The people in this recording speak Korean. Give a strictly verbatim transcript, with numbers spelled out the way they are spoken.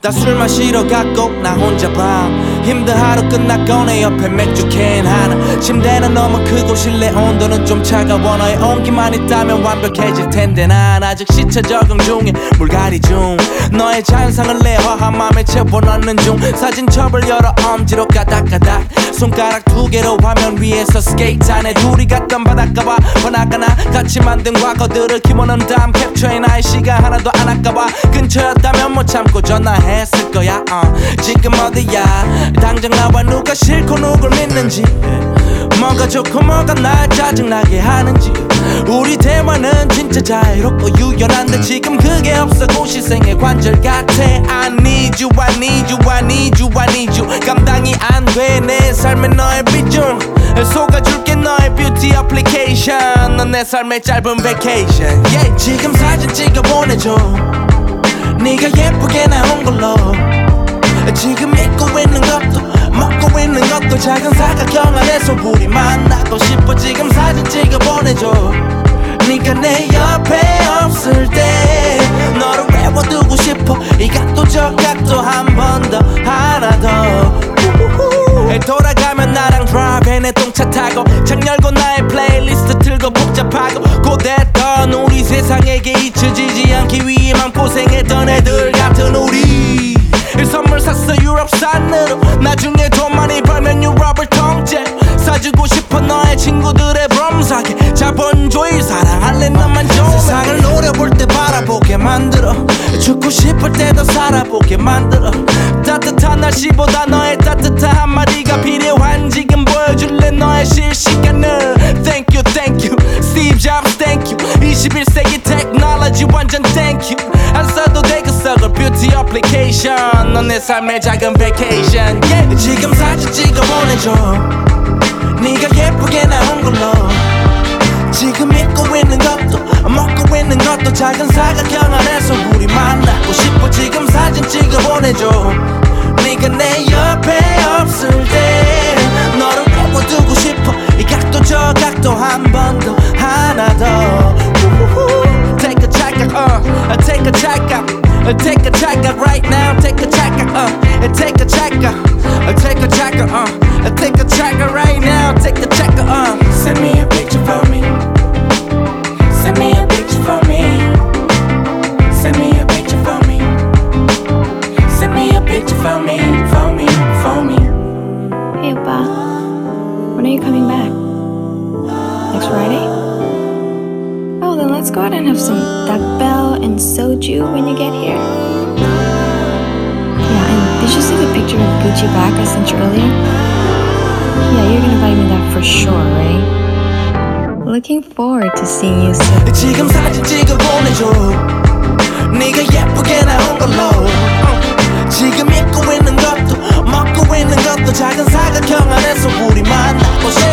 다 술 마시러 갔고 나 혼자 밤 힘든 하루 끝났고 내 옆에 맥주 캔 하나 침대는 너무 크고 실내 온도는 좀 차가워 너의 온기만 있다면 완벽해질 텐데 난 아직 시차 적응 중에 물갈이 중 너의 자연상을 내 화한 맘에 채워넣는 중 사진첩을 열어 엄지로 까닥까닥 손가락 두 개로 화면 위에서 스케이트하네 둘이 갔던 바닷가와 번화가나 같이 만든 과거들을 키워놓은 다음 캡처해 나의 시간 하나도 안 아까워 근처였다면 못 참고 전화했을 거야 uh. 지금 어디야 당장 나와 누가 싫고 누굴 믿는지 뭐가 좋고 뭐가 날 짜증나게 하는지 우리 대화는 진짜 자유롭고 유연한데 지금 그게 없어 고시생의 관절 같아 I need you I need you I need you I need you 감당이 안 돼 내 삶에 너의 비중 속아줄게 너의 뷰티 어플리케이션 넌 내 삶의 짧은 베케이션 yeah. 지금 사진 찍어 보내줘 네가 예쁘게 나온 걸로 지금 입고 있는 것도 먹고 있는 것도 작은 사각형 안에서 우리 만나고 싶어 지금 사진 찍어 보내줘 네가 내 옆에 없을 때 너를 외워두고 싶어 이 각도 저 각도 한 번 더 하나 더 돌아가면 나랑 드라이브 내 똥차 타고 창 열고 나의 플레이리스트 틀고 복잡하고 고됐던 우리 세상에게 잊혀지지 않기 위해 마음고생했던 애들 같은 우리 선물 샀어 유럽산으로 나중에 돈 많이 벌면 유럽을 통째 사주고 싶어 너의 친구들의 브롬사게 자본주의 사랑할래 너만 좋으면 세상을 노려볼 때 바라보게 만들어 죽고 싶을 때도 살아보게 만들어 따뜻한 날씨보다 너의 따뜻한 한마디가 필요한 지금 보여줄래 너의 실시간을 Thank you thank you Steve Jobs thank you 이십일 세기 테크놀로지 완전 thank you 안 써도 돼 그 썩을 뷰티 어플리케이션 넌 내 삶의 작은 베케이션 yeah. 지금 사진 찍어 보내줘 네가 예쁘게 나온 걸로 지금 입고 있는 것도 먹고 있는 것도 작은 사각형 안에서 우리 만나고 싶어 지금 사진 찍어 보내줘 네가 내 옆에 없을 때 너를 외워두고 싶어 이 각도 저 각도 한 번 더 하나 더 Take a 착각 uh Take a 착각 Take a 착각 right now Take a 착각 uh Take a 착각 Take a 착각 uh Take a 착각 right now Take a 착각 uh Send me a picture for me Send me a picture for me Send me a picture for me Send me a picture for me For me, for me Hey oppa, when are you coming back? Next Friday? Oh, then let's go out and have some dakbell and soju when you get here. Yeah, and did you see the picture of Gucci bag I sent you earlier? Yeah, you're gonna buy me that for sure, right? Looking forward to seeing you soon. 지금 사진 찍어 보내줘 네가 예쁘게 나온 걸로 지금 입고 있는 것도 먹고 있는 것도 작은 사각형 안에서 우리 만나고 싶어